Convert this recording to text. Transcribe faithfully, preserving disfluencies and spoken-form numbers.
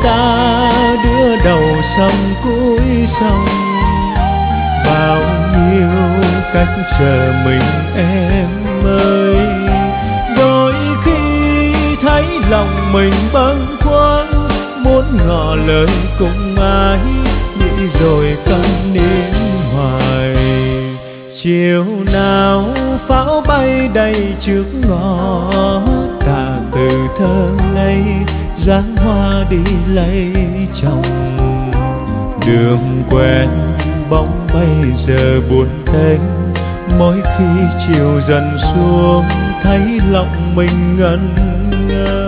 ta đưa đầu sông cuối sông. Bao nhiêu cách chờ mình em ơi, đôi khi thấy lòng mình bâng khuâng, muốn ngỏ lời cùng ai, nghĩ rồi câm nín hoài. Chiều nào pháo bay đầy trước ngõ, ta từ thơ ngây dáng hoa đi lấy chồng. Đường quen bóng bây giờ buồn tênh, mỗi khi chiều dần xuống thấy lòng mình ngẩn ngơ.